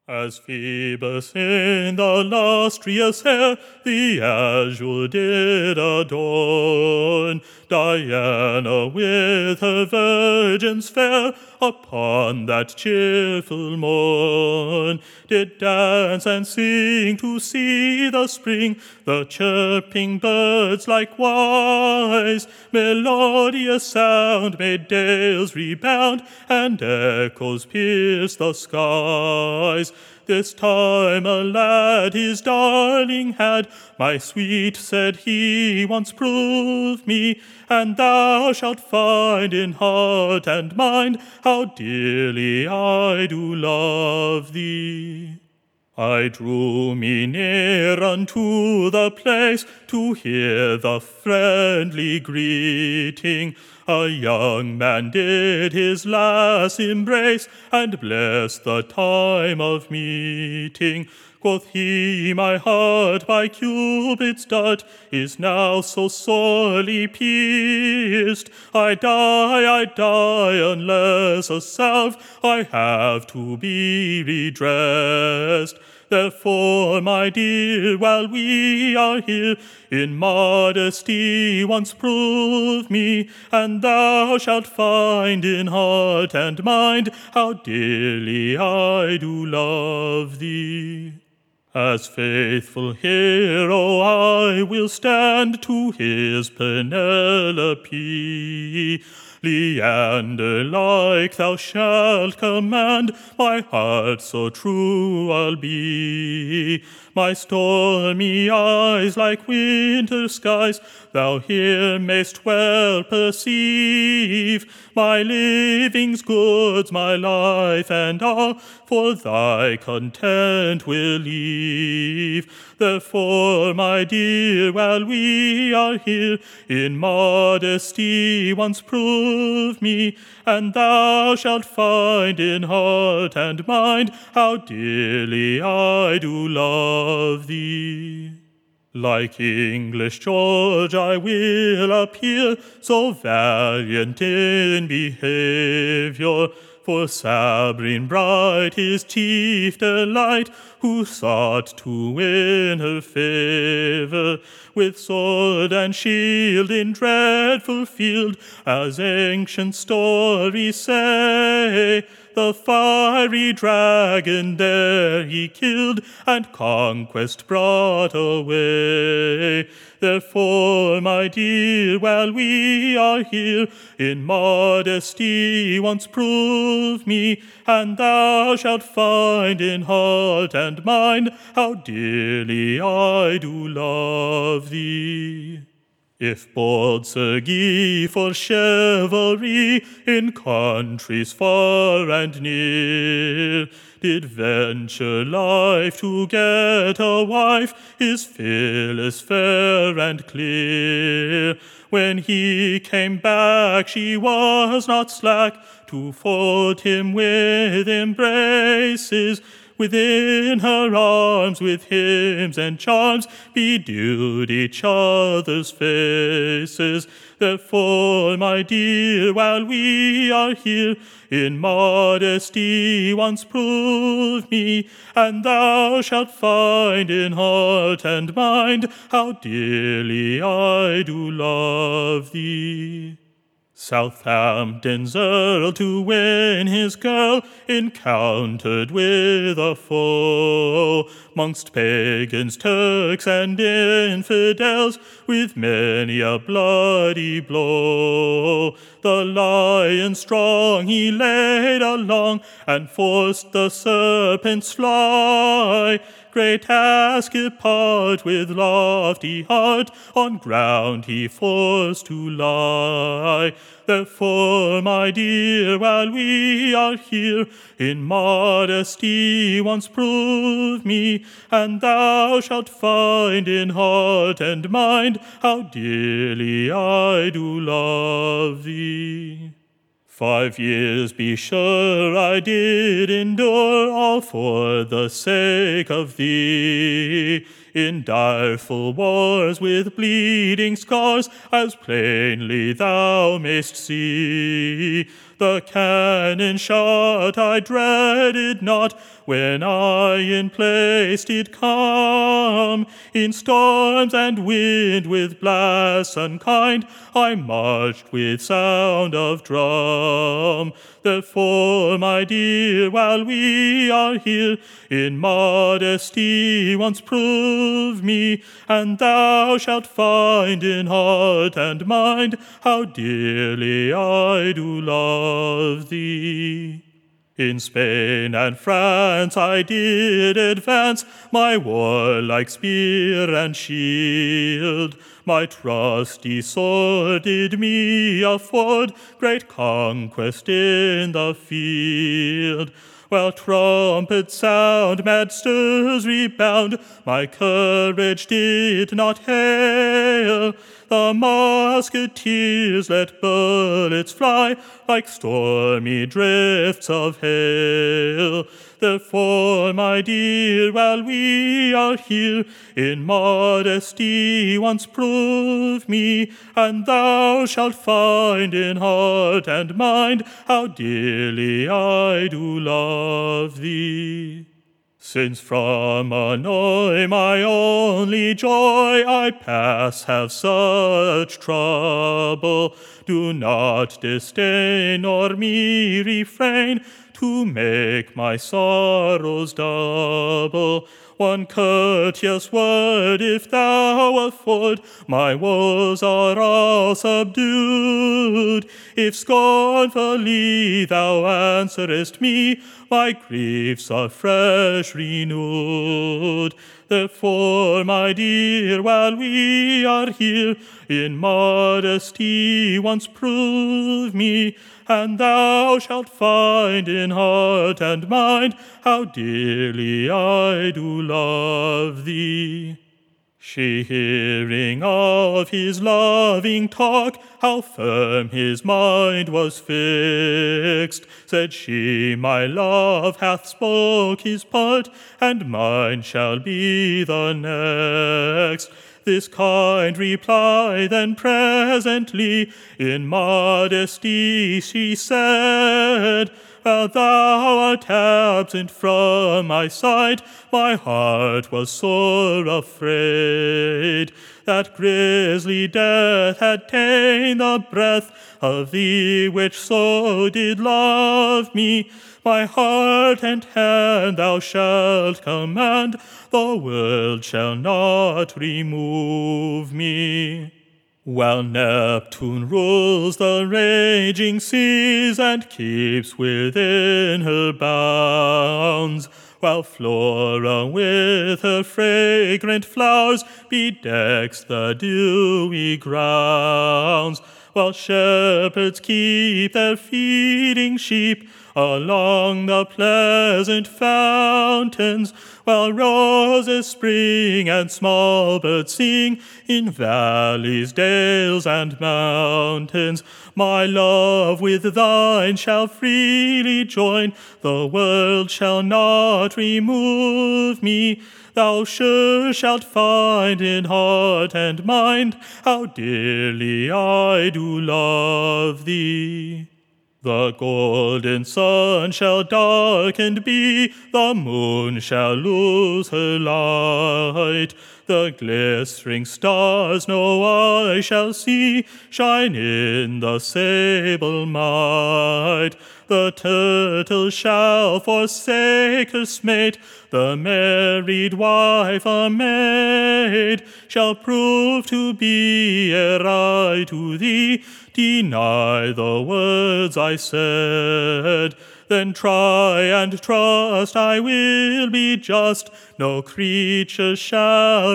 As Phoebus in the lustrous air the azure did adorn, Diana with her virgins fair upon that cheerful morn did dance and sing to see the spring, the chirping birds likewise. Melodious sound made dales rebound, and echoes pierced the skies. This time a lad his darling had, my sweet, said he, once prove me, and thou shalt find in heart and mind how dearly I do love thee. I drew me near unto the place to hear the friendly greeting. A young man did his lass embrace and bless the time of meeting. Quoth he, my heart by Cupid's dart is now so sorely pierced. I die, unless a salve I have to be redressed. Therefore, my dear, while we are here, in modesty once prove me, and thou shalt find in heart and mind how dearly I do love thee. As faithful hero I will stand to his Penelope. Leander-like thou shalt command, my heart so true I'll be. My stormy eyes like winter skies thou here mayst well perceive. My living's goods, my life and all, for thy content will leave. Therefore, my dear, while we are here, in modesty once prove me, and thou shalt find in heart and mind how dearly I do love thee. Like English George I will appear, so valiant in behaviour, for Sabrine bright his chief delight, who sought to win her favour. With sword and shield in dreadful field, as ancient stories say, the fiery dragon there he killed, and conquest brought away. Therefore, my dear, while we are here, in modesty once prove me, and thou shalt find in heart and mind how dearly I do love thee. If bold Sir Guy for chivalry in countries far and near did venture life to get a wife, his Phyllis fair and clear, when he came back she was not slack to fold him with embraces. Within her arms with hymns and charms bedewed each other's faces. Therefore, my dear, while we are here, in modesty once prove me, and thou shalt find in heart and mind how dearly I do love thee. Southampton's earl to win his girl encountered with a foe, mongst pagans, Turks, and infidels, with many a bloody blow. The lion strong he laid along, and forced the serpent's fly. Great Ascapart with lofty heart on ground he forced to lie. Therefore, my dear, while we are here, in modesty once prove me, and thou shalt find in heart and mind how dearly I do love thee. 5 years, be sure, I did endure, all for the sake of thee. in direful wars with bleeding scars, as plainly thou mayst see. The cannon shot I dreaded not, when I in place did come. In storms and wind with blasts unkind, I marched with sound of drum. Therefore, my dear, while we are here, in modesty once prove me, and thou shalt find in heart and mind how dearly I do love thee. In Spain and France I did advance, my warlike spear and shield. My trusty sword did me afford great conquest in the field. While trumpets sound, mad stirs rebound, my courage did not hail. The musketeers let bullets fly like stormy drifts of hail. Therefore, my dear, while we are here, in modesty once prove me, and thou shalt find in heart and mind how dearly I do love thee. Since from annoy my only joy I pass have such trouble, do not disdain nor me refrain to make my sorrows double. One courteous word if thou afford, my woes are all subdued. If scornfully thou answerest me, my griefs are fresh renewed. Therefore, my dear, while we are here, in modesty once prove me, and thou shalt find in heart and mind how dearly I do love thee. She, hearing of his loving talk, how firm his mind was fixed, said she, my love hath spoke his part, and mine shall be the next. This kind reply then presently in modesty she said, while thou art absent from my sight, my heart was sore afraid that grisly death had ta'en the breath of thee which so did love me. My heart and hand thou shalt command, the world shall not remove me. While Neptune rules the raging seas and keeps within her bounds, while Flora with her fragrant flowers bedecks the dewy grounds, while shepherds keep their feeding sheep along the pleasant fountains, while roses spring and small birds sing in valleys, dales, and mountains. My love with thine shall freely join, the world shall not remove me. Thou sure shalt find in heart and mind how dearly I do love thee. The golden sun shall darkened be, the moon shall lose her light. The glistering stars no eye shall see shine in the sable might. The turtle shall forsake her mate, the married wife a maid shall prove to be ere I to thee deny the words I said. Then try and trust I will be just, no creature shall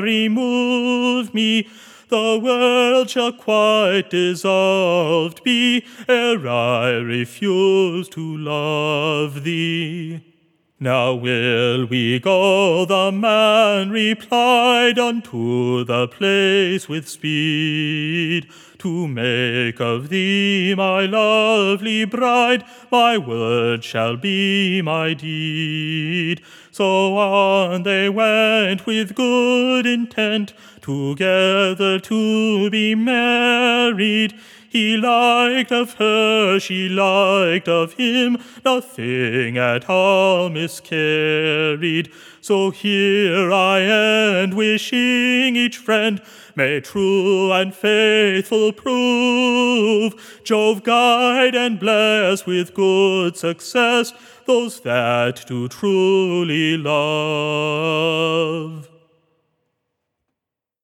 remove me. The world shall quite dissolved be ere I refuse to love thee. Now will we go, the man replied, unto the place with speed, to make of thee my lovely bride. My word shall be my deed. So on they went with good intent, together to be married. He liked of her, she liked of him, nothing at all miscarried. So here I end, wishing each friend may true and faithful prove. Jove guide and bless with good success those that do truly love.